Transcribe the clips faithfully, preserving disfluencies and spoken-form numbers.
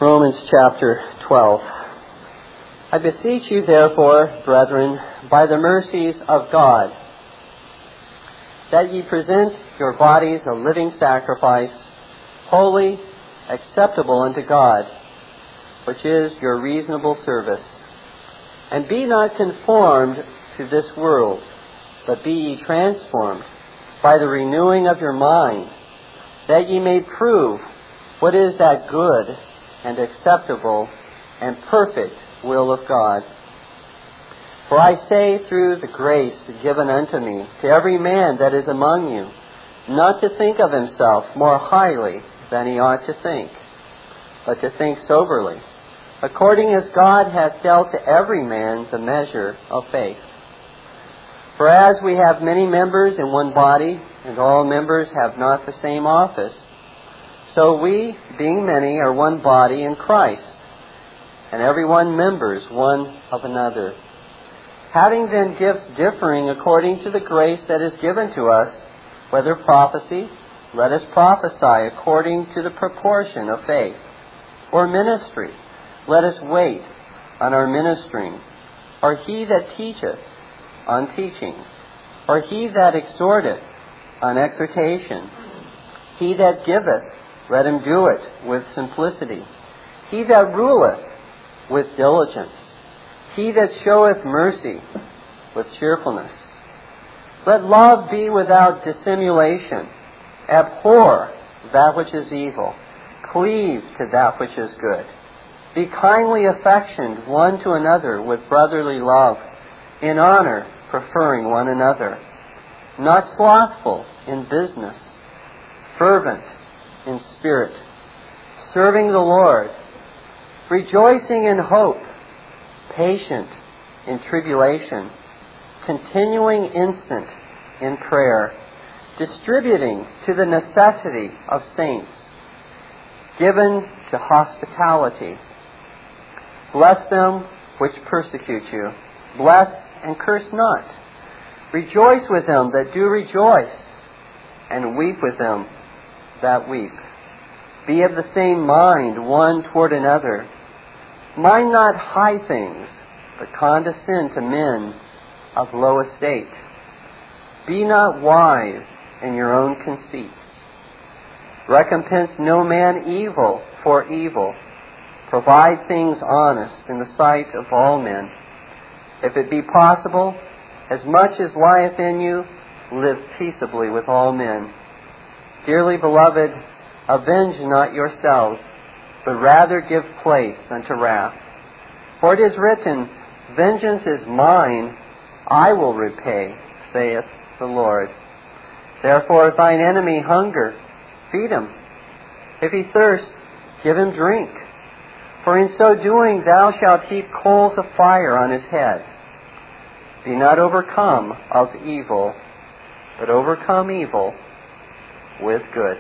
Romans chapter twelve. I beseech you, therefore, brethren, by the mercies of God, that ye present your bodies a living sacrifice, holy, acceptable unto God, which is your reasonable service. And be not conformed to this world, but be ye transformed by the renewing of your mind, that ye may prove what is that good and acceptable and perfect will of God. For I say through the grace given unto me to every man that is among you, not to think of himself more highly than he ought to think, but to think soberly, according as God hath dealt to every man the measure of faith. For as we have many members in one body, and all members have not the same office, so we, being many, are one body in Christ, and every one members one of another. Having then gifts differing according to the grace that is given to us, whether prophecy, let us prophesy according to the proportion of faith, or ministry, let us wait on our ministering, or he that teacheth on teaching, or he that exhorteth on exhortation, he that giveth, let him do it with simplicity. He that ruleth, with diligence. He that showeth mercy, with cheerfulness. Let love be without dissimulation. Abhor that which is evil. Cleave to that which is good. Be kindly affectioned one to another with brotherly love, in honor preferring one another. Not slothful in business, fervent in spirit, serving the Lord, rejoicing in hope, patient in tribulation, continuing instant in prayer, distributing to the necessity of saints, given to hospitality. Bless them which persecute you. Bless and curse not. Rejoice with them that do rejoice, and weep with them that weep. Be of the same mind one toward another. Mind not high things, but condescend to men of low estate. Be not wise in your own conceits. Recompense no man evil for evil. Provide things honest in the sight of all men. If it be possible, as much as lieth in you, live peaceably with all men. Dearly beloved, avenge not yourselves, but rather give place unto wrath. For it is written, Vengeance is mine, I will repay, saith the Lord. Therefore, if thine enemy hunger, feed him. If he thirst, give him drink. For in so doing thou shalt heap coals of fire on his head. Be not overcome of evil, but overcome evil with good.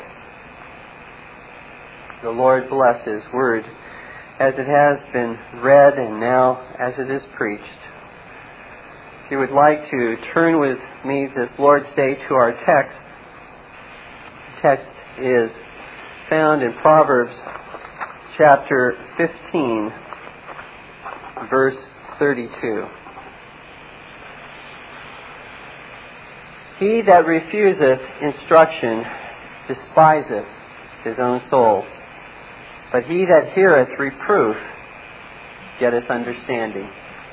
The Lord bless His Word as it has been read and now as it is preached. If you would like to turn with me this Lord's Day to our text, the text is found in Proverbs chapter fifteen, verse thirty-two. He that refuseth instruction despiseth his own soul, but he that heareth reproof getteth understanding.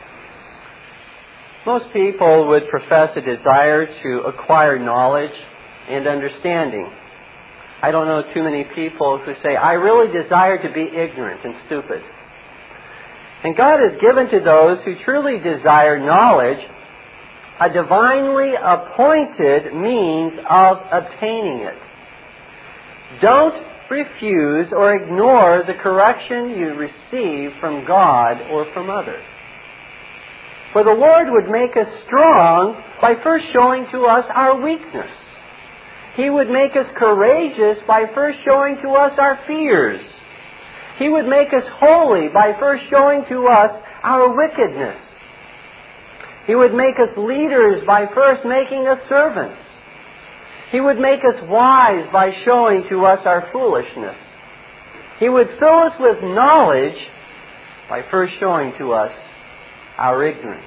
Most people would profess a desire to acquire knowledge and understanding. I don't know too many people who say, I really desire to be ignorant and stupid. And God has given to those who truly desire knowledge a divinely appointed means of obtaining it. Don't refuse or ignore the correction you receive from God or from others. For the Lord would make us strong by first showing to us our weakness. He would make us courageous by first showing to us our fears. He would make us holy by first showing to us our wickedness. He would make us leaders by first making us servants. He would make us wise by showing to us our foolishness. He would fill us with knowledge by first showing to us our ignorance.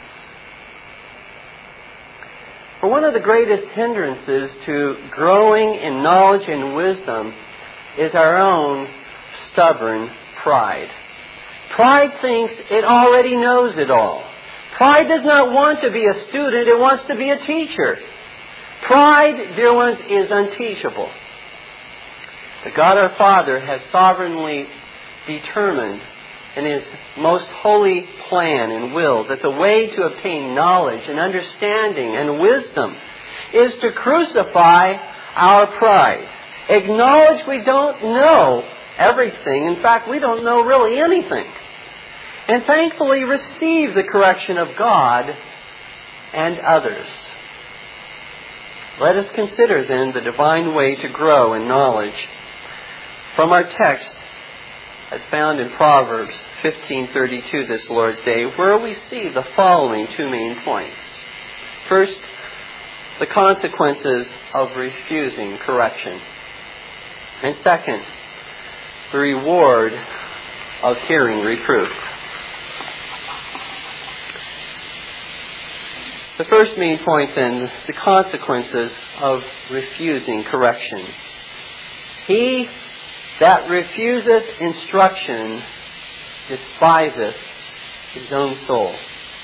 For one of the greatest hindrances to growing in knowledge and wisdom is our own stubborn pride. Pride thinks it already knows it all. Pride does not want to be a student, it wants to be a teacher. Pride, dear ones, is unteachable. But God our Father has sovereignly determined in His most holy plan and will that the way to obtain knowledge and understanding and wisdom is to crucify our pride. Acknowledge we don't know everything. In fact, we don't know really anything. And thankfully receive the correction of God and others. Let us consider then the divine way to grow in knowledge from our text as found in Proverbs fifteen thirty-two this Lord's Day, where we see the following two main points. First, the consequences of refusing correction. And second, the reward of hearing reproof. The first main point then, the consequences of refusing correction. He that refuseth instruction despiseth his own soul.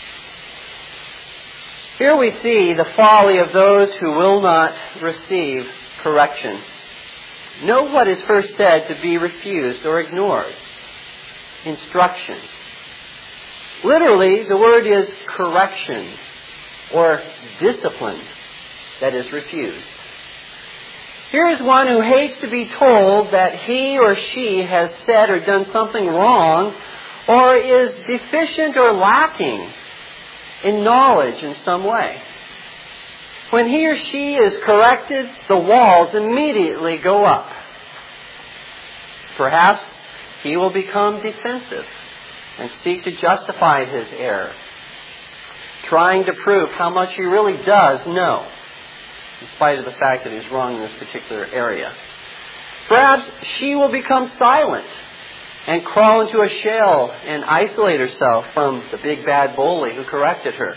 Here we see the folly of those who will not receive correction. Note what is first said to be refused or ignored. Instruction. Literally, the word is correction or discipline that is refused. Here is one who hates to be told that he or she has said or done something wrong or is deficient or lacking in knowledge in some way. When he or she is corrected, the walls immediately go up. Perhaps he will become defensive and seek to justify his error, trying to prove how much he really does know, in spite of the fact that he's wrong in this particular area. Perhaps she will become silent and crawl into a shell and isolate herself from the big bad bully who corrected her,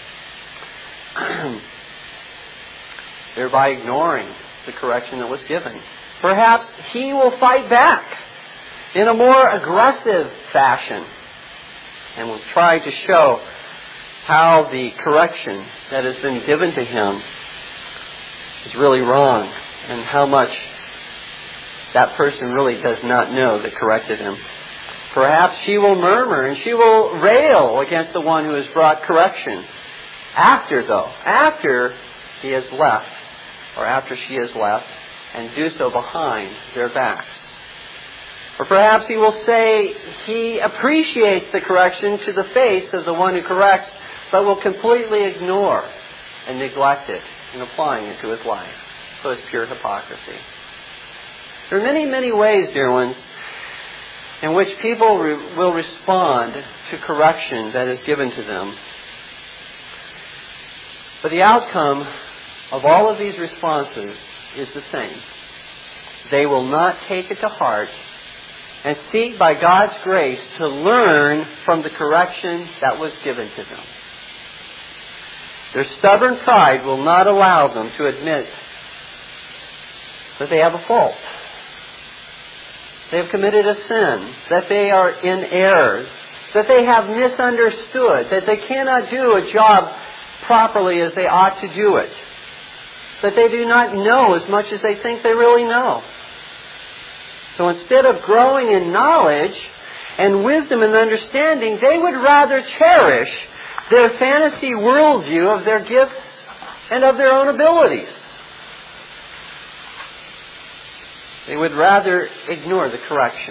thereby ignoring the correction that was given. Perhaps he will fight back in a more aggressive fashion and will try to show how the correction that has been given to him is really wrong and how much that person really does not know that corrected him. Perhaps she will murmur and she will rail against the one who has brought correction. After, though, after he has left, or after she has left, and do so behind their backs. Or perhaps he will say he appreciates the correction to the face of the one who corrects, but will completely ignore and neglect it in applying it to his life. So it's pure hypocrisy. There are many, many ways, dear ones, in which people re- will respond to correction that is given to them. But the outcome of all of these responses is the same. They will not take it to heart and seek by God's grace to learn from the correction that was given to them. Their stubborn pride will not allow them to admit that they have a fault. They have committed a sin, that they are in error, that they have misunderstood, that they cannot do a job properly as they ought to do it, that they do not know as much as they think they really know. So instead of growing in knowledge and wisdom and understanding, they would rather cherish their fantasy worldview of their gifts and of their own abilities. They would rather ignore the correction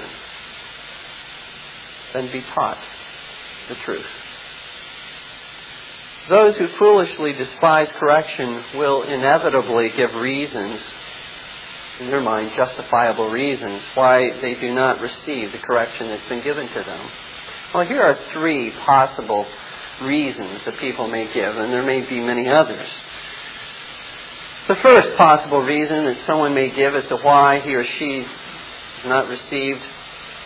than be taught the truth. Those who foolishly despise correction will inevitably give reasons, in their mind, justifiable reasons, why they do not receive the correction that's been given to them. Well, here are three possible reasons that people may give, and there may be many others. The first possible reason that someone may give as to why he or she has not received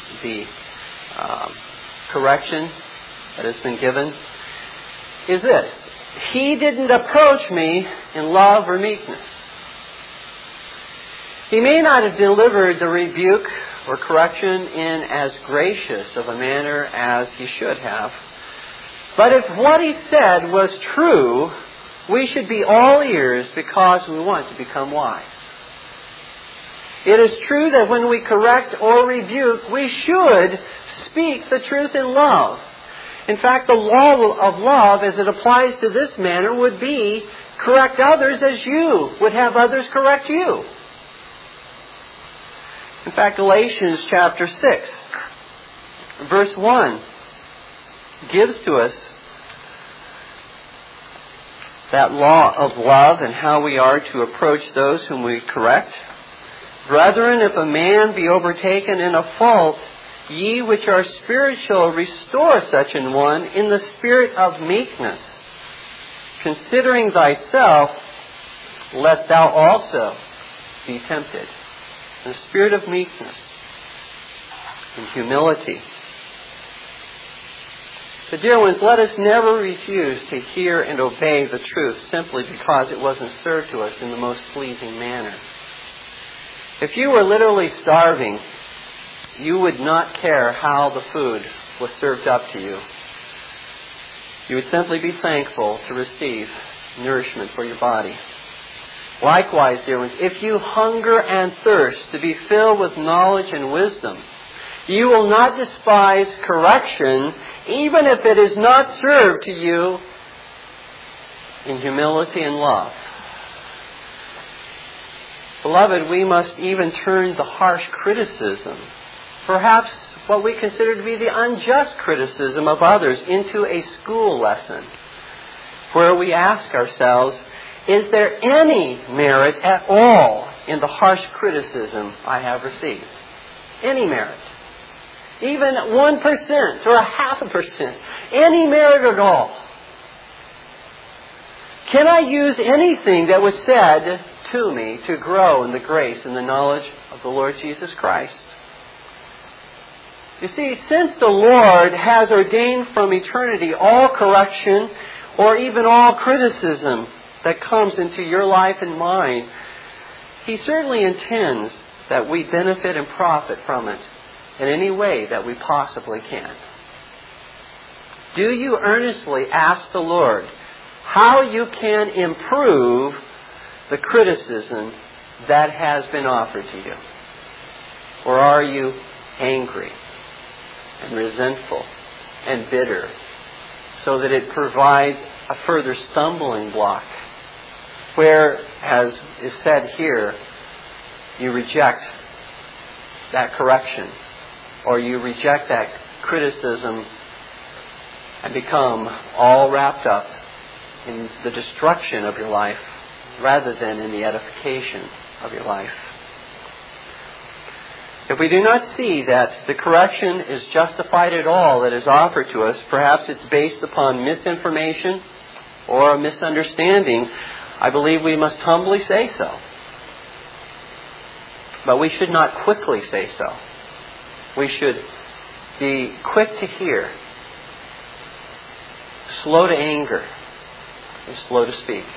the um, correction that has been given is this. He didn't approach me in love or meekness. He may not have delivered the rebuke or correction in as gracious of a manner as he should have. But if what he said was true, we should be all ears because we want to become wise. It is true that when we correct or rebuke, we should speak the truth in love. In fact, the law of love, as it applies to this manner, would be correct others as you would have others correct you. In fact, Galatians chapter six, verse one, gives to us that law of love and how we are to approach those whom we correct. Brethren, if a man be overtaken in a fault, ye which are spiritual, restore such an one in the spirit of meekness, considering thyself, lest thou also be tempted. In the spirit of meekness and humility. So, dear ones, let us never refuse to hear and obey the truth simply because it wasn't served to us in the most pleasing manner. If you were literally starving, you would not care how the food was served up to you. You would simply be thankful to receive nourishment for your body. Likewise, dear ones, if you hunger and thirst to be filled with knowledge and wisdom, you will not despise correction, even if it is not served to you in humility and love. Beloved, we must even turn the harsh criticism, perhaps what we consider to be the unjust criticism of others, into a school lesson, where we ask ourselves, is there any merit at all in the harsh criticism I have received? Any merit. Even one percent or a half a percent. Any merit at all. Can I use anything that was said to me to grow in the grace and the knowledge of the Lord Jesus Christ? You see, since the Lord has ordained from eternity all correction or even all criticism that comes into your life and mine, He certainly intends that we benefit and profit from it in any way that we possibly can. Do you earnestly ask the Lord how you can improve the criticism that has been offered to you? Or are you angry and resentful and bitter so that it provides a further stumbling block where, as is said here, you reject that correction or you reject that criticism and become all wrapped up in the destruction of your life rather than in the edification of your life? If we do not see that the correction is justified at all that is offered to us, perhaps it's based upon misinformation or a misunderstanding, I believe we must humbly say so. But we should not quickly say so. We should be quick to hear, slow to anger, and slow to speak.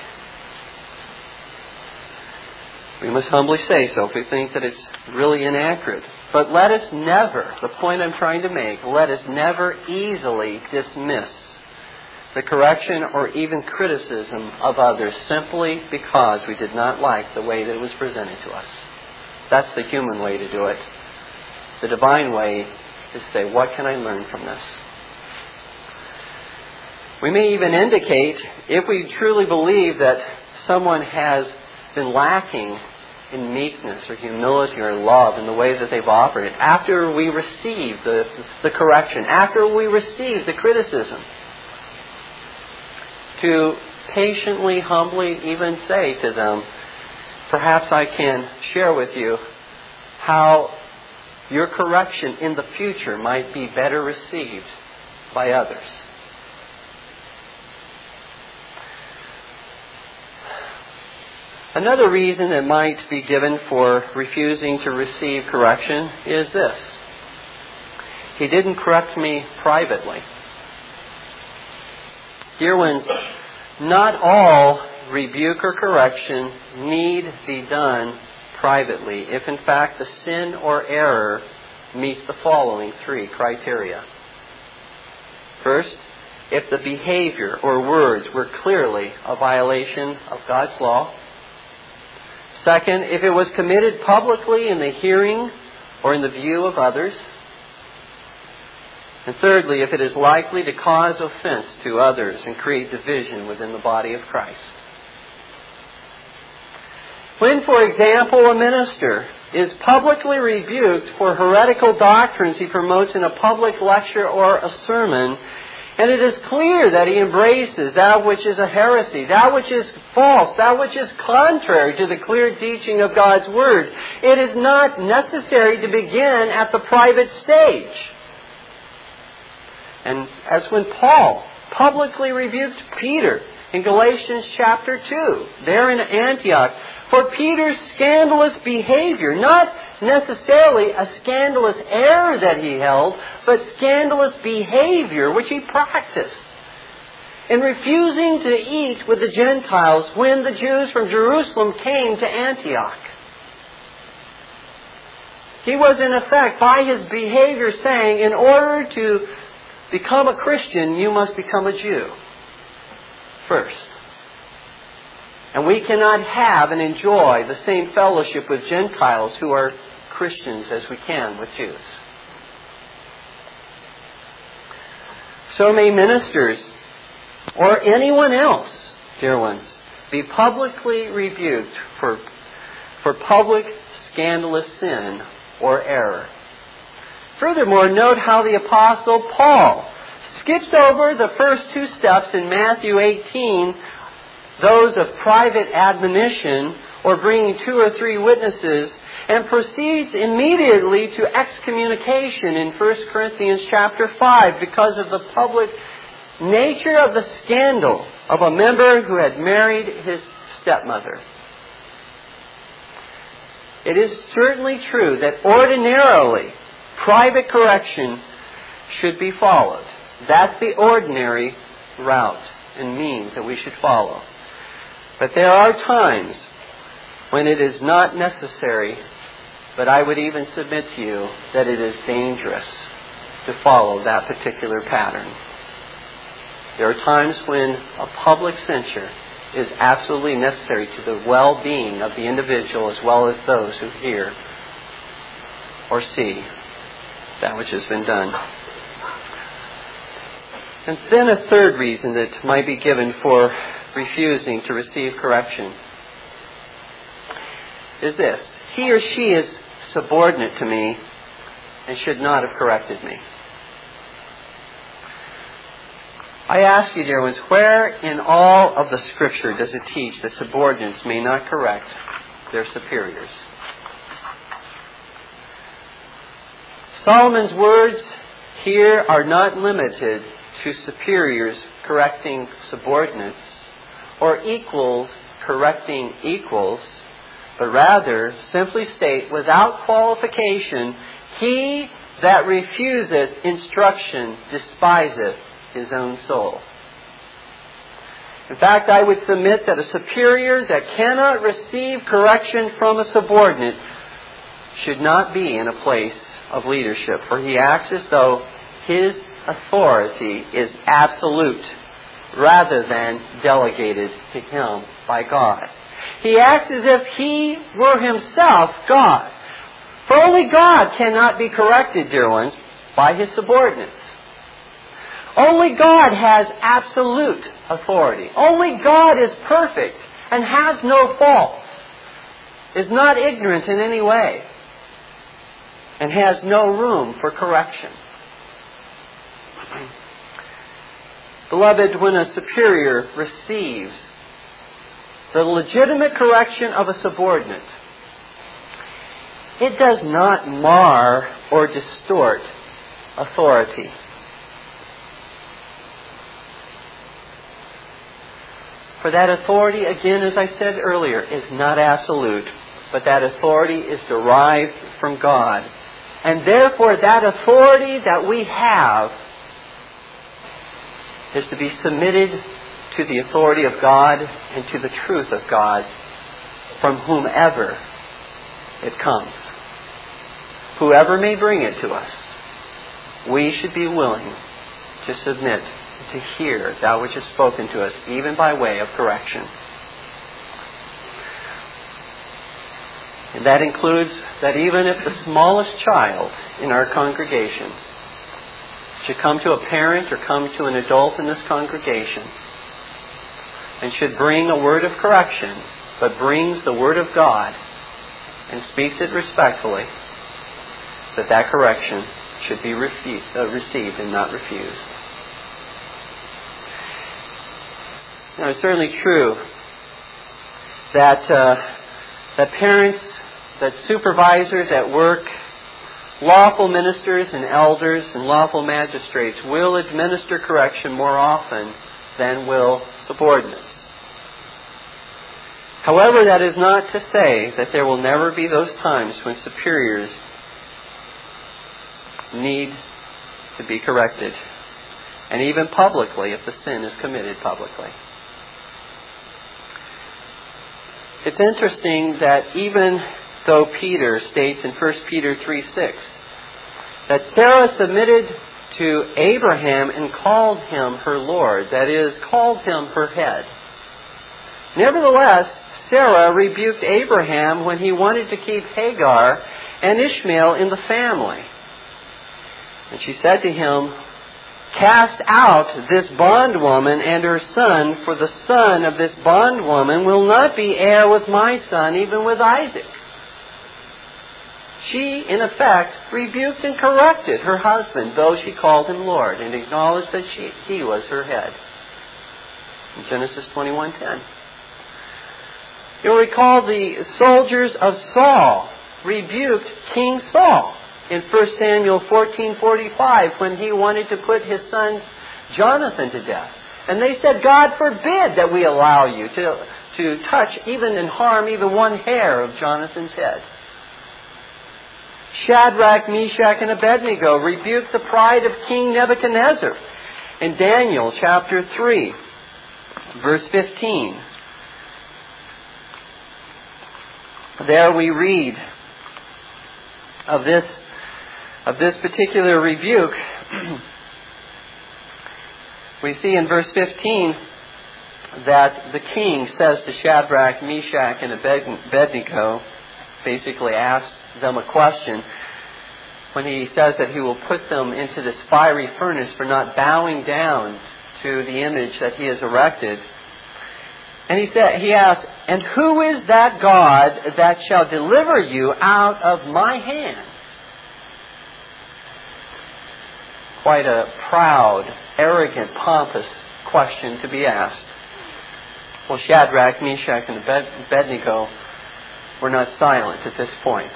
We must humbly say so if we think that it's really inaccurate. But let us never, the point I'm trying to make, let us never easily dismiss the correction or even criticism of others simply because we did not like the way that it was presented to us. That's the human way to do it. The divine way is to say, what can I learn from this? We may even indicate, if we truly believe that someone has been lacking in meekness or humility or love in the way that they've offered it, after we receive the, the correction, after we receive the criticism, to patiently, humbly even say to them, perhaps I can share with you how your correction in the future might be better received by others. Another reason that might be given for refusing to receive correction is this. He didn't correct me privately. Dear ones, not all rebuke or correction need be done privately if in fact the sin or error meets the following three criteria. First, if the behavior or words were clearly a violation of God's law. Second, if it was committed publicly in the hearing or in the view of others. And thirdly, if it is likely to cause offense to others and create division within the body of Christ. When, for example, a minister is publicly rebuked for heretical doctrines he promotes in a public lecture or a sermon, and it is clear that he embraces that which is a heresy, that which is false, that which is contrary to the clear teaching of God's Word, it is not necessary to begin at the private stage. And as when Paul publicly rebuked Peter in Galatians chapter two, there in Antioch, for Peter's scandalous behavior, not necessarily a scandalous error that he held, but scandalous behavior which he practiced in refusing to eat with the Gentiles when the Jews from Jerusalem came to Antioch. He was in effect, by his behavior, saying, in order to become a Christian, you must become a Jew first. And we cannot have and enjoy the same fellowship with Gentiles who are Christians as we can with Jews. So may ministers or anyone else, dear ones, be publicly rebuked for, for public scandalous sin or error. Furthermore, note how the Apostle Paul skips over the first two steps in Matthew eighteen, those of private admonition or bringing two or three witnesses, and proceeds immediately to excommunication in First Corinthians chapter five because of the public nature of the scandal of a member who had married his stepmother. It is certainly true that ordinarily private correction should be followed. That's the ordinary route and means that we should follow. But there are times when it is not necessary, but I would even submit to you that it is dangerous to follow that particular pattern. There are times when a public censure is absolutely necessary to the well-being of the individual as well as those who hear or see that which has been done. And then a third reason that might be given for refusing to receive correction is this. He or she is subordinate to me and should not have corrected me. I ask you, dear ones, where in all of the Scripture does it teach that subordinates may not correct their superiors? Solomon's words here are not limited to superiors correcting subordinates or equals correcting equals, but rather simply state without qualification, he that refuseth instruction despiseth his own soul. In fact, I would submit that a superior that cannot receive correction from a subordinate should not be in a place of leadership, for he acts as though his authority is absolute rather than delegated to him by God. He acts as if he were himself God. For only God cannot be corrected, dear ones, by his subordinates. Only God has absolute authority. Only God is perfect and has no faults, is not ignorant in any way, and has no room for correction. Beloved, when a superior receives the legitimate correction of a subordinate, it does not mar or distort authority. For that authority, again, as I said earlier, is not absolute, but that authority is derived from God And therefore, that authority that we have is to be submitted to the authority of God and to the truth of God from whomever it comes. Whoever may bring it to us, we should be willing to submit, to hear that which is spoken to us, even by way of correction. And that includes that even if the smallest child in our congregation should come to a parent or come to an adult in this congregation and should bring a word of correction, but brings the Word of God and speaks it respectfully, that that correction should be refused, uh, received and not refused. Now, it's certainly true that uh, that parents, that supervisors at work, lawful ministers and elders and lawful magistrates will administer correction more often than will subordinates. However, that is not to say that there will never be those times when superiors need to be corrected, and even publicly if the sin is committed publicly. It's interesting that even though Peter states in First Peter three six that Sarah submitted to Abraham and called him her Lord, that is, called him her head. Nevertheless, Sarah rebuked Abraham when he wanted to keep Hagar and Ishmael in the family. And she said to him, "Cast out this bondwoman and her son, for the son of this bondwoman will not be heir with my son, even with Isaac." She, in effect, rebuked and corrected her husband, though she called him Lord, and acknowledged that she, he was her head. In Genesis twenty-one ten. You'll recall the soldiers of Saul rebuked King Saul in First Samuel fourteen forty-five when he wanted to put his son Jonathan to death. And they said, "God forbid that we allow you to, to touch even and harm even one hair of Jonathan's head." Shadrach, Meshach, and Abednego rebuked the pride of King Nebuchadnezzar in Daniel chapter three, verse fifteen. There we read of this of this particular rebuke. We see in verse fifteen that the king says to Shadrach, Meshach, and Abednego, basically asks them a question when he says that he will put them into this fiery furnace for not bowing down to the image that he has erected. And he said, he asked, "And who is that God that shall deliver you out of my hand?" Quite a proud, arrogant, pompous question to be asked. Well, Shadrach, Meshach, and Abednego were not silent at this point.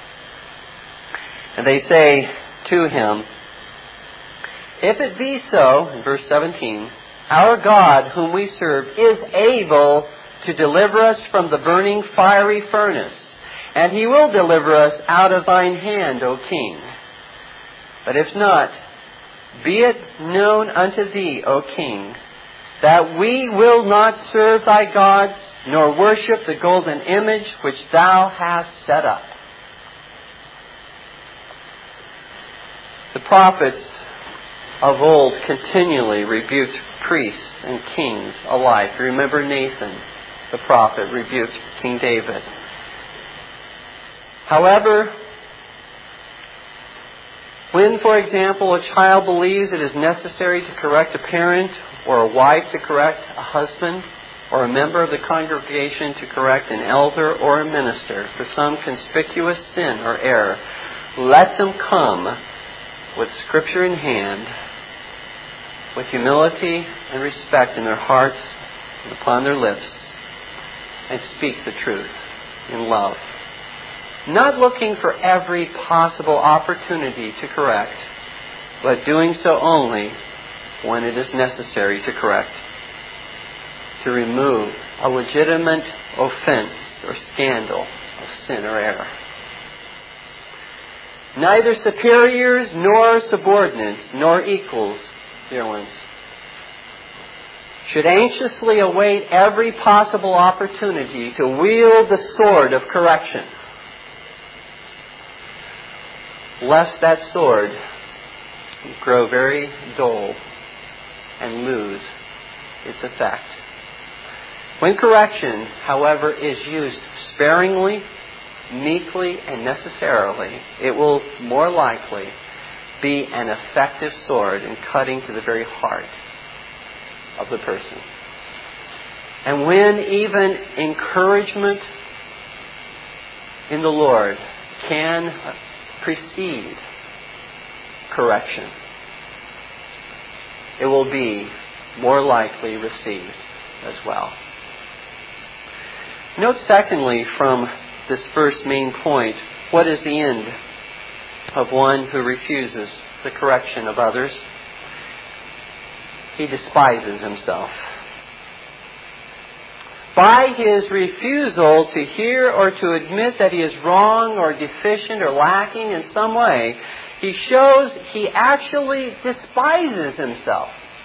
And they say to him, "If it be so," in verse seventeen, "our God whom we serve is able to deliver us from the burning fiery furnace, and he will deliver us out of thine hand, O king. But if not, be it known unto thee, O king, that we will not serve thy gods, nor worship the golden image which thou hast set up." The prophets of old continually rebuked priests and kings alike. Remember Nathan, the prophet, rebuked King David. However, when, for example, a child believes it is necessary to correct a parent, or a wife to correct a husband, or a member of the congregation to correct an elder or a minister for some conspicuous sin or error, let them come with Scripture in hand, with humility and respect in their hearts and upon their lips, and speak the truth in love. Not looking for every possible opportunity to correct, but doing so only when it is necessary to correct, to remove a legitimate offense or scandal of sin or error. neither superiors nor subordinates, nor equals, dear ones, should anxiously await every possible opportunity to wield the sword of correction, lest that sword grow very dull and lose its effect. When correction, however, is used sparingly, meekly, and necessarily, it will more likely be an effective sword in cutting to the very heart of the person. And when even encouragement in the Lord can precede correction, it will be more likely received as well. Note secondly from this first main point, what is the end of one who refuses the correction of others? He despises himself. By his refusal to hear or to admit that he is wrong or deficient or lacking in some way, he shows he actually despises himself.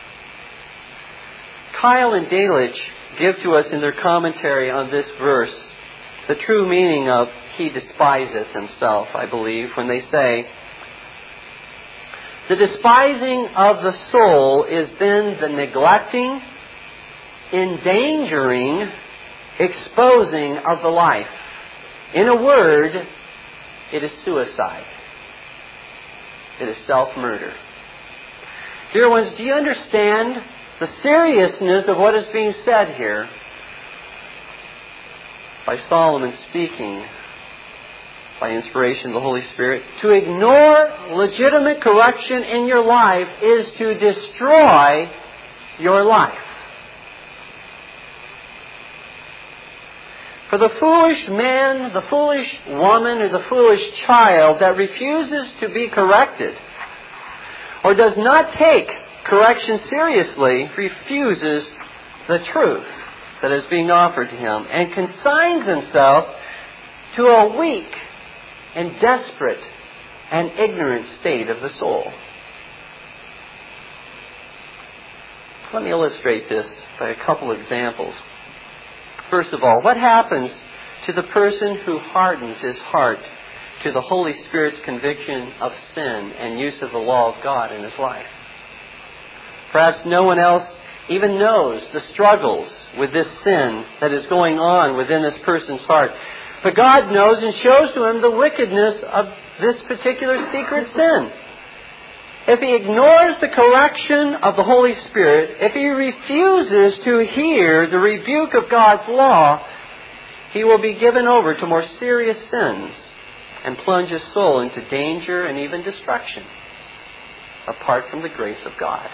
Kyle and Delitzsch give to us in their commentary on this verse the true meaning of he despiseth himself, I believe, when they say, the despising of the soul is then the neglecting, endangering, exposing of the life. In a word, it is suicide. It is self-murder. Dear ones, do you understand the seriousness of what is being said here by Solomon speaking by inspiration of the Holy Spirit? To ignore legitimate correction in your life is to destroy your life. For the foolish man, the foolish woman, or the foolish child that refuses to be corrected or does not take correction seriously refuses the truth that is being offered to him and consigns himself to a weak and desperate and ignorant state of the soul. Let me illustrate this by a couple examples. First of all, what happens to the person who hardens his heart to the Holy Spirit's conviction of sin and use of the law of God in his life? Perhaps no one else even knows the struggles with this sin that is going on within this person's heart. But God knows and shows to him the wickedness of this particular secret sin. If he ignores the correction of the Holy Spirit, if he refuses to hear the rebuke of God's law, he will be given over to more serious sins and plunge his soul into danger and even destruction, apart from the grace of God.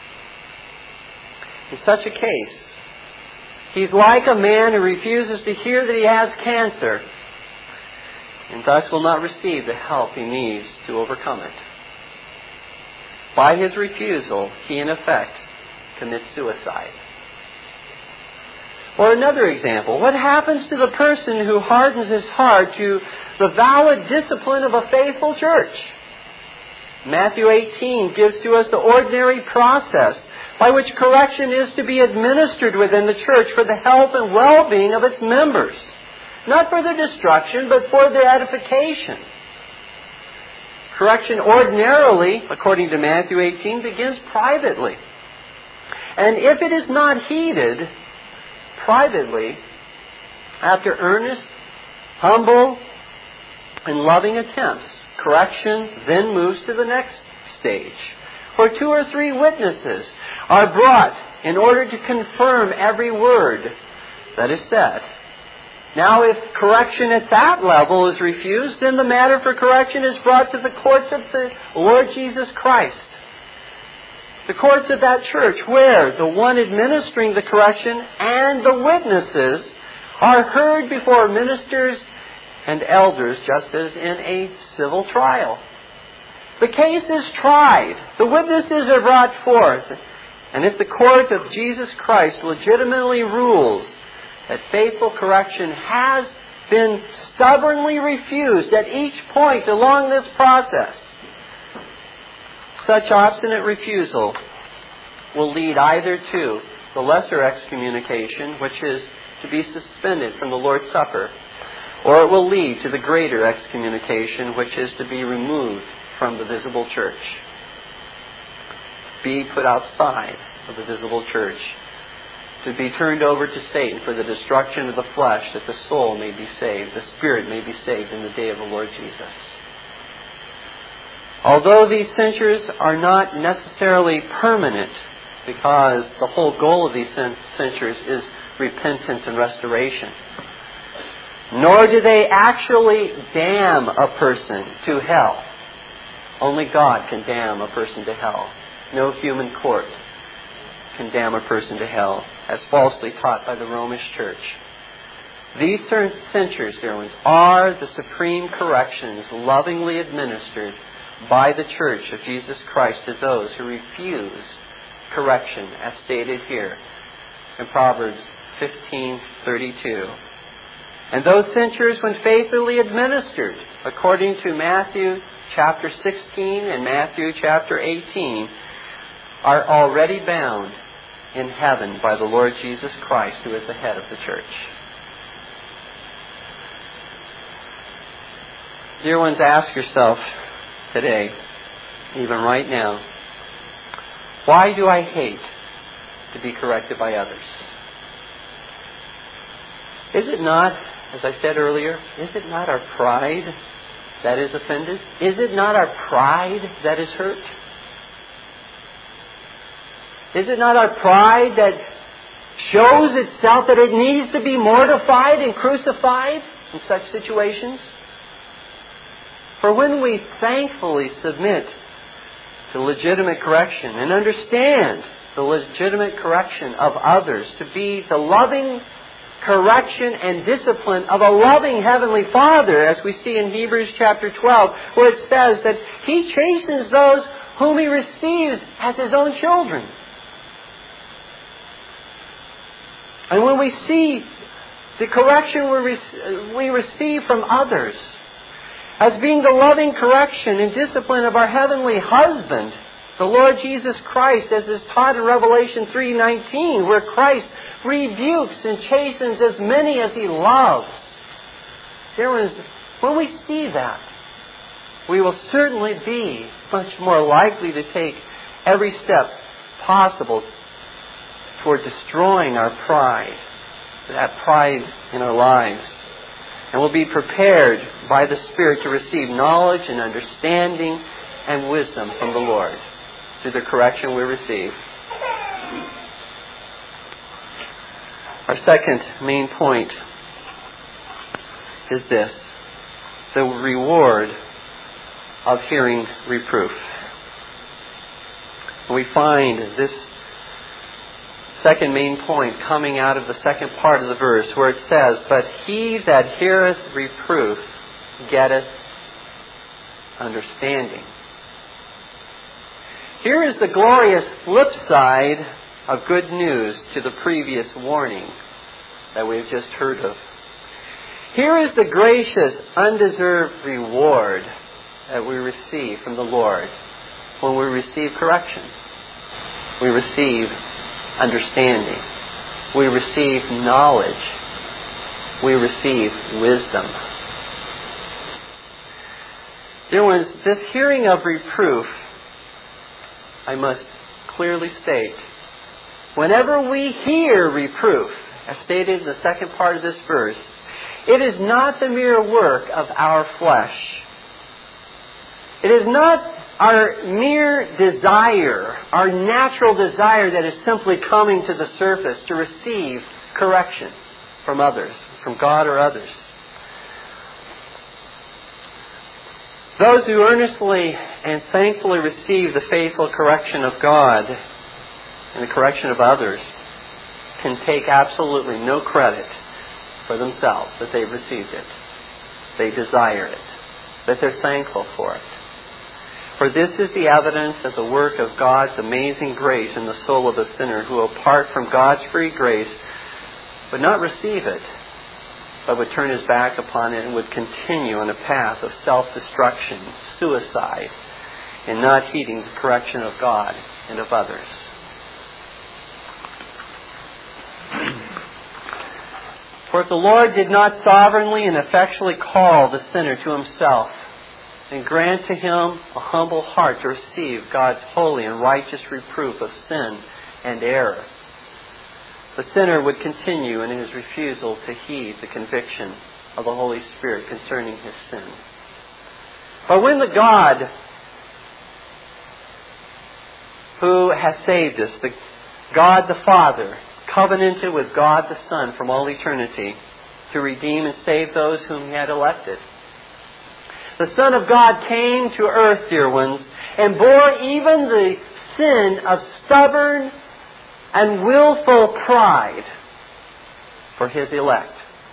In such a case, he's like a man who refuses to hear that he has cancer and thus will not receive the help he needs to overcome it. By his refusal, he in effect commits suicide. Or another example, what happens to the person who hardens his heart to the valid discipline of a faithful church? Matthew eighteen gives to us the ordinary process by which correction is to be administered within the church for the health and well-being of its members. Not for their destruction, but for their edification. Correction ordinarily, according to Matthew eighteen, begins privately. And if it is not heeded privately, after earnest, humble, and loving attempts, correction then moves to the next stage, where two or three witnesses are brought in order to confirm every word that is said. Now, if correction at that level is refused, then the matter for correction is brought to the courts of the Lord Jesus Christ. The courts of that church where the one administering the correction and the witnesses are heard before ministers and elders, just as in a civil trial. The case is tried. The witnesses are brought forth. And if the court of Jesus Christ legitimately rules that faithful correction has been stubbornly refused at each point along this process, such obstinate refusal will lead either to the lesser excommunication, which is to be suspended from the Lord's Supper, or it will lead to the greater excommunication, which is to be removed from the visible church, be put outside of the visible church, to be turned over to Satan for the destruction of the flesh, that the soul may be saved, the spirit may be saved in the day of the Lord Jesus. Although these censures are not necessarily permanent, because the whole goal of these censures is repentance and restoration, nor do they actually damn a person to hell. Only God can damn a person to hell. No human court can damn a person to hell, as falsely taught by the Romish Church. These censures, dear ones, are the supreme corrections lovingly administered by the Church of Jesus Christ to those who refuse correction, as stated here in Proverbs fifteen thirty-two. And those censures, when faithfully administered, according to Matthew chapter sixteen and Matthew chapter eighteen, are already bound in heaven by the Lord Jesus Christ, who is the head of the church. Dear ones, ask yourself today, even right now, why do I hate to be corrected by others? Is it not, as I said earlier, is it not our pride that is offended? Is it not our pride that is hurt? Is it not our pride that shows itself that it needs to be mortified and crucified in such situations? For when we thankfully submit to legitimate correction and understand the legitimate correction of others to be the loving correction and discipline of a loving Heavenly Father, as we see in Hebrews chapter twelve, where it says that He chastens those whom He receives as His own children. And when we see the correction we, re- we receive from others as being the loving correction and discipline of our Heavenly Husband, the Lord Jesus Christ, as is taught in Revelation three nineteen, where Christ rebukes and chastens as many as He loves. There is, when we see that, we will certainly be much more likely to take every step possible toward destroying our pride, that pride in our lives. And we'll be prepared by the Spirit to receive knowledge and understanding and wisdom from the Lord through the correction we receive. Our second main point is this: the reward of hearing reproof. We find this second main point coming out of the second part of the verse, where it says, "But he that heareth reproof getteth understanding." Here is the glorious flip side of good news to the previous warning that we've just heard of. Here is the gracious, undeserved reward that we receive from the Lord when we receive correction. We receive understanding. We receive knowledge. We receive wisdom. Dear ones, this hearing of reproof, I must clearly state, whenever we hear reproof, as stated in the second part of this verse, it is not the mere work of our flesh. It is not our mere desire, our natural desire that is simply coming to the surface to receive correction from others, from God or others. Those who earnestly and thankfully receive the faithful correction of God and the correction of others can take absolutely no credit for themselves that they've received it. They desire it, that they're thankful for it. For this is the evidence of the work of God's amazing grace in the soul of a sinner who, apart from God's free grace, would not receive it, but would turn his back upon it and would continue on a path of self-destruction, suicide, and not heeding the correction of God and of others. For if the Lord did not sovereignly and effectually call the sinner to himself, and grant to him a humble heart to receive God's holy and righteous reproof of sin and error, the sinner would continue in his refusal to heed the conviction of the Holy Spirit concerning his sin. But when the God who has saved us, the God the Father, covenanted with God the Son from all eternity to redeem and save those whom He had elected, the Son of God came to earth, dear ones, and bore even the sin of stubborn and willful pride for His elect.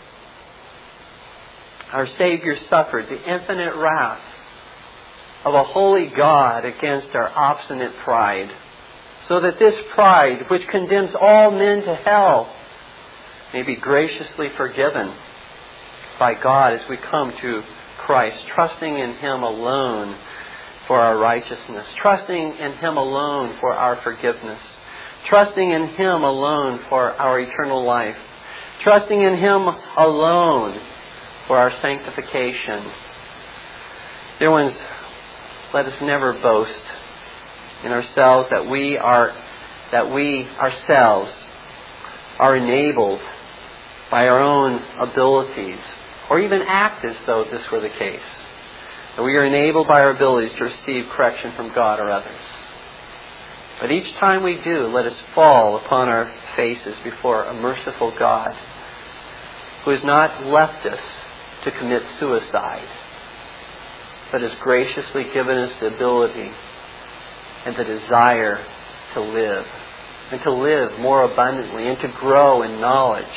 Our Savior suffered the infinite wrath of a holy God against our obstinate pride, so that this pride, which condemns all men to hell, may be graciously forgiven by God as we come to Christ, trusting in Him alone for our righteousness, trusting in Him alone for our forgiveness, trusting in Him alone for our eternal life, trusting in Him alone for our sanctification. Dear ones, let us never boast in ourselves that we are, that we ourselves are enabled by our own abilities, or even act as though this were the case, that we are enabled by our abilities to receive correction from God or others. But each time we do, let us fall upon our faces before a merciful God who has not left us to commit suicide, but has graciously given us the ability and the desire to live, and to live more abundantly, and to grow in knowledge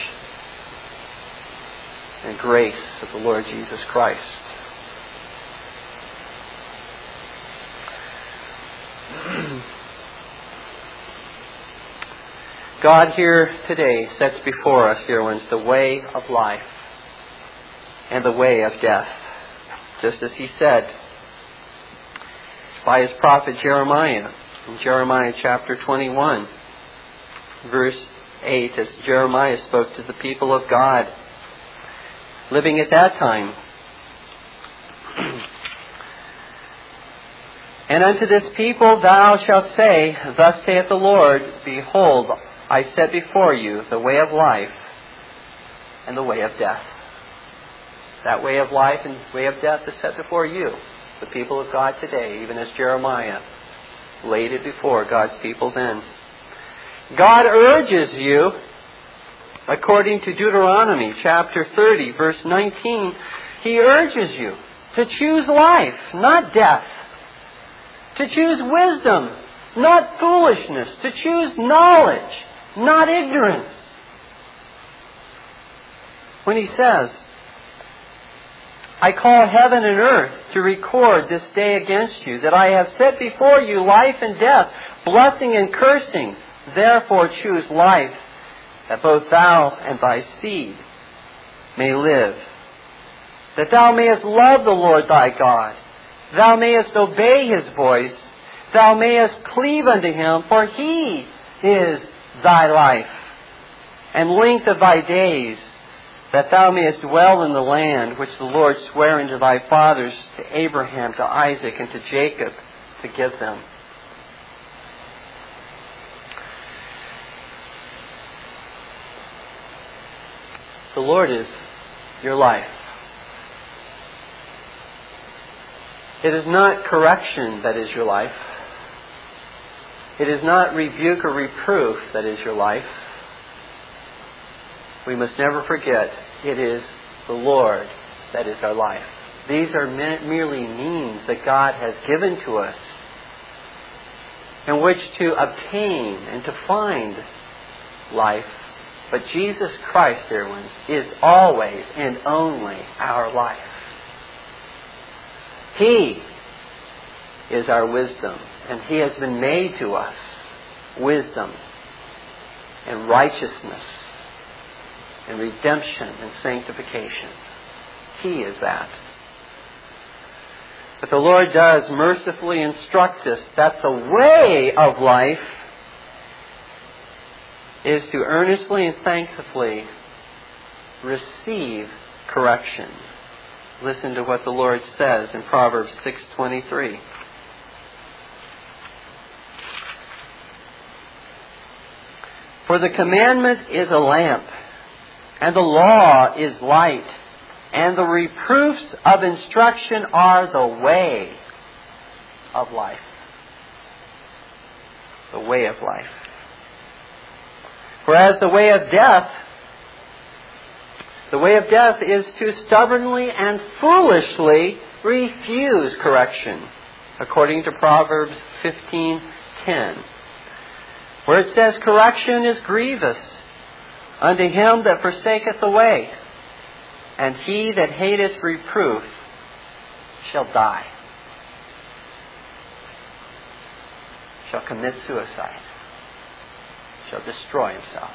and grace of the Lord Jesus Christ. God here today sets before us, dear ones, the way of life and the way of death, just as He said by His prophet Jeremiah in Jeremiah chapter twenty-one, verse eight, as Jeremiah spoke to the people of God living at that time. And unto this people thou shalt say, Thus saith the Lord, Behold, I set before you the way of life and the way of death. That way of life and way of death is set before you, the people of God today, even as Jeremiah laid it before God's people then. God urges you, according to Deuteronomy chapter thirty, verse nineteen, He urges you to choose life, not death. To choose wisdom, not foolishness. To choose knowledge, not ignorance. When He says, I call heaven and earth to record this day against you, that I have set before you life and death, blessing and cursing. Therefore choose life, that both thou and thy seed may live, that thou mayest love the Lord thy God, thou mayest obey His voice, thou mayest cleave unto Him, for He is thy life, and length of thy days, that thou mayest dwell in the land which the Lord sware unto thy fathers, to Abraham, to Isaac, and to Jacob, to give them. The Lord is your life. It is not correction that is your life. It is not rebuke or reproof that is your life. We must never forget, it is the Lord that is our life. These are merely means that God has given to us in which to obtain and to find life. But Jesus Christ, dear ones, is always and only our life. He is our wisdom, and He has been made to us wisdom and righteousness and redemption and sanctification. Key is that. But the Lord does mercifully instruct us that the way of life is to earnestly and thankfully receive correction. Listen to what the Lord says in Proverbs six twenty-three. For the commandment is a lamp, and the law is light, and the reproofs of instruction are the way of life. The way of life. Whereas the way of death, the way of death is to stubbornly and foolishly refuse correction, according to Proverbs fifteen ten, where it says, correction is grievous unto him that forsaketh the way, and he that hateth reproof shall die, shall commit suicide, shall destroy himself.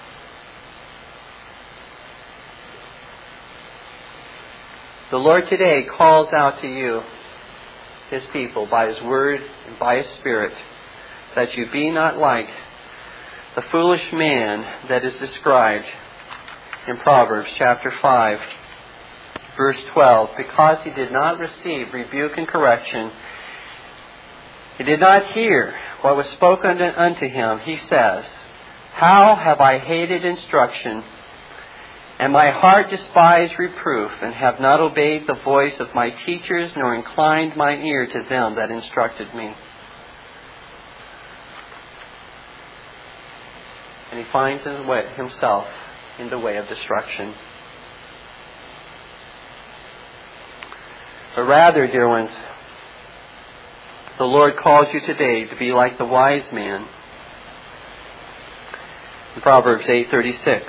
The Lord today calls out to you, His people, by His Word and by His Spirit, that you be not like the foolish man that is described in Proverbs chapter five, verse twelve. Because he did not receive rebuke and correction, he did not hear what was spoken unto him, he says, how have I hated instruction, and my heart despised reproof, and have not obeyed the voice of my teachers, nor inclined mine ear to them that instructed me. And he finds himself in the way of destruction. But rather, dear ones, the Lord calls you today to be like the wise man in Proverbs eight thirty-six,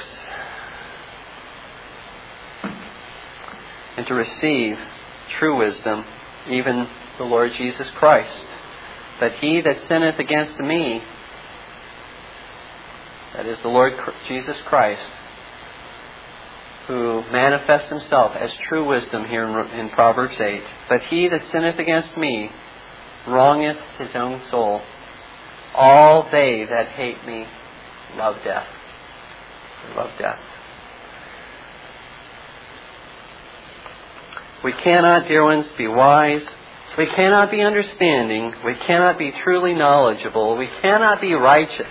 and to receive true wisdom, even the Lord Jesus Christ, that he that sinneth against me, that is the Lord Jesus Christ, who manifests himself as true wisdom here in, in Proverbs eight, but he that sinneth against me wrongeth his own soul. All they that hate me love death. They love death. We cannot, dear ones, be wise. We cannot be understanding. We cannot be truly knowledgeable. We cannot be righteous.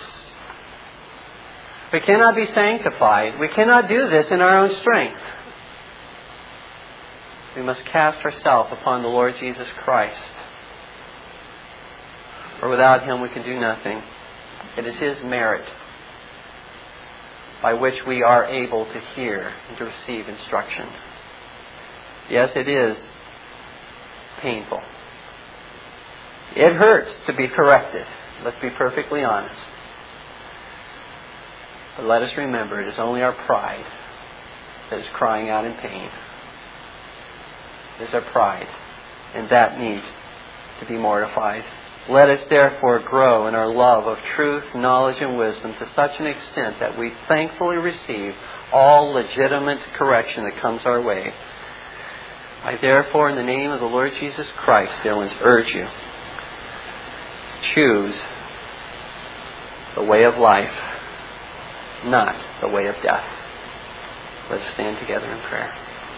We cannot be sanctified. We cannot do this in our own strength. We must cast ourselves upon the Lord Jesus Christ. For without Him we can do nothing. It is His merit by which we are able to hear and to receive instruction. Yes, it is painful. It hurts to be corrected. Let's be perfectly honest. But let us remember, it is only our pride that is crying out in pain. It is our pride, and that needs to be mortified. Let us therefore grow in our love of truth, knowledge, and wisdom to such an extent that we thankfully receive all legitimate correction that comes our way. I therefore, in the name of the Lord Jesus Christ, dear ones, urge you, choose the way of life, not the way of death. Let's stand together in prayer.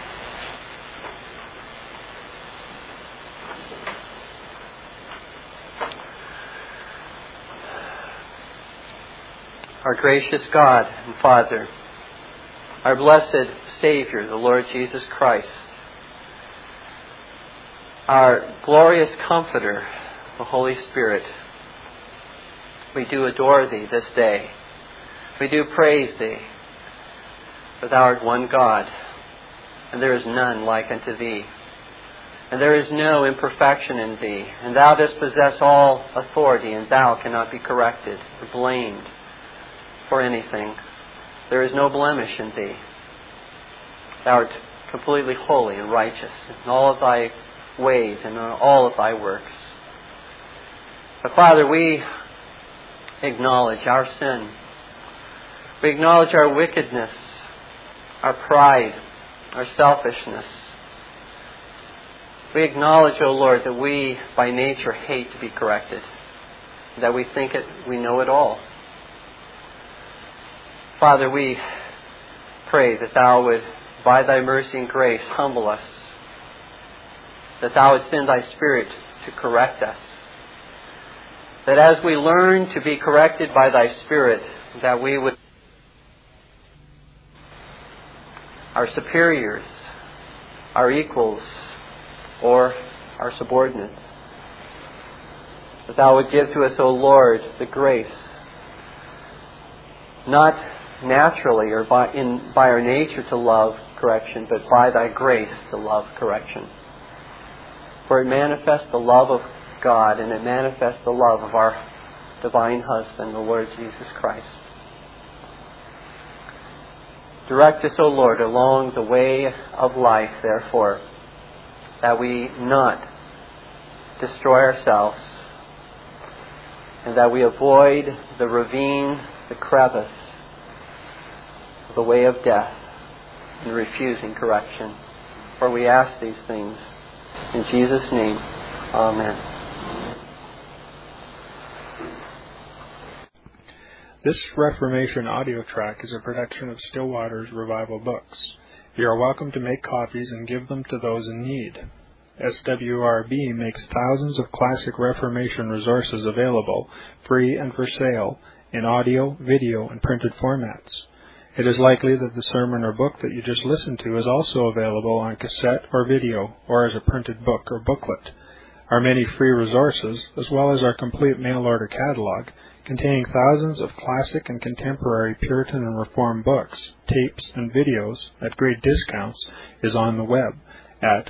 Our gracious God and Father, our blessed Savior, the Lord Jesus Christ, our glorious Comforter, the Holy Spirit, we do adore Thee this day. We do praise Thee, for Thou art one God, and there is none like unto Thee. And there is no imperfection in Thee, and Thou dost possess all authority, and Thou cannot be corrected or blamed for anything. There is no blemish in Thee. Thou art completely holy and righteous in all of Thy ways and in all of Thy works. But Father, we acknowledge our sin. We acknowledge our wickedness, our pride, our selfishness. We acknowledge, O Lord, that we by nature hate to be corrected, that we think it, we know it all. Father, we pray that Thou would, by Thy mercy and grace, humble us, that Thou would send Thy Spirit to correct us, that as we learn to be corrected by Thy Spirit, that we would, our superiors, our equals, or our subordinates, that Thou would give to us, O Lord, the grace, not naturally or by, in, by our nature to love correction, but by Thy grace to love correction. For it manifests the love of God, and it manifests the love of our divine husband, the Lord Jesus Christ. Direct us, O Lord, along the way of life, therefore, that we not destroy ourselves, and that we avoid the ravine, the crevice, the way of death, in refusing correction. For we ask these things in Jesus' name. Amen. This Reformation audio track is a production of Stillwater's Revival Books. You are welcome to make copies and give them to those in need. S W R B makes thousands of classic Reformation resources available, free and for sale, in audio, video, and printed formats. It is likely that the sermon or book that you just listened to is also available on cassette or video, or as a printed book or booklet. Our many free resources, as well as our complete mail-order catalog, containing thousands of classic and contemporary Puritan and Reformed books, tapes, and videos at great discounts, is on the web at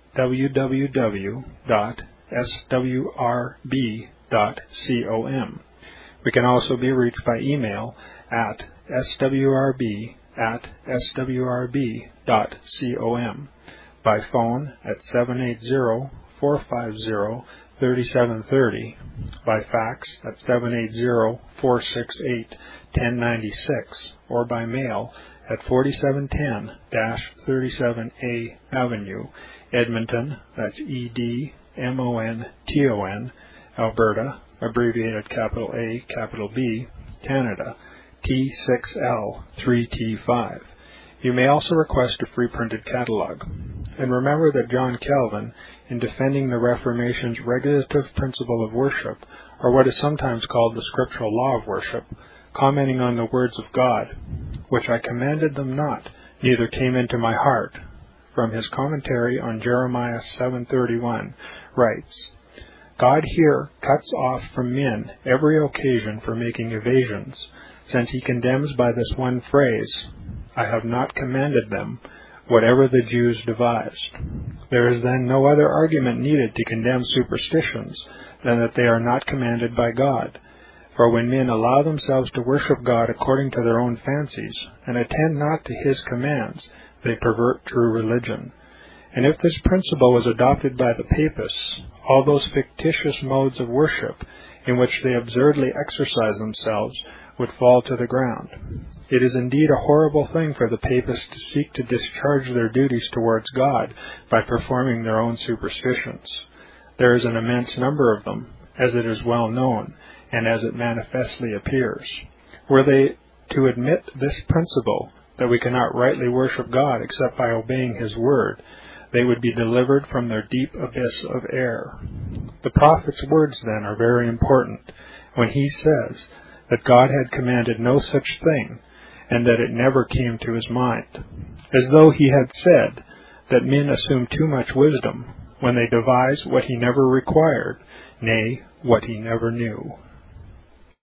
w w w dot s w r b dot com. We can also be reached by email at s w r b at s w r b dot com, by phone at seven eight zero, four five zero, three seven three zero, by fax at seven eight zero, four six eight, one zero nine six, or by mail at forty-seven ten thirty-seven A Avenue, Edmonton, that's E D M O N T O N, Alberta, abbreviated capital A, capital B, Canada, T six L three T five. You may also request a free printed catalog. And remember that John Calvin, in defending the Reformation's regulative principle of worship, or what is sometimes called the scriptural law of worship, commenting on the words of God, which I commanded them not, neither came into my heart, from his commentary on Jeremiah seven thirty-one, writes, God here cuts off from men every occasion for making evasions, since he condemns by this one phrase, I have not commanded them, whatever the Jews devised. There is then no other argument needed to condemn superstitions than that they are not commanded by God. For when men allow themselves to worship God according to their own fancies, and attend not to his commands, they pervert true religion. And if this principle was adopted by the papists, all those fictitious modes of worship in which they absurdly exercise themselves would fall to the ground. It is indeed a horrible thing for the papists to seek to discharge their duties towards God by performing their own superstitions. There is an immense number of them, as it is well known, and as it manifestly appears. Were they to admit this principle, that we cannot rightly worship God except by obeying his word, they would be delivered from their deep abyss of error. The prophet's words, then, are very important, when he says that God had commanded no such thing, and that it never came to his mind, as though he had said that men assume too much wisdom when they devise what he never required, nay, what he never knew.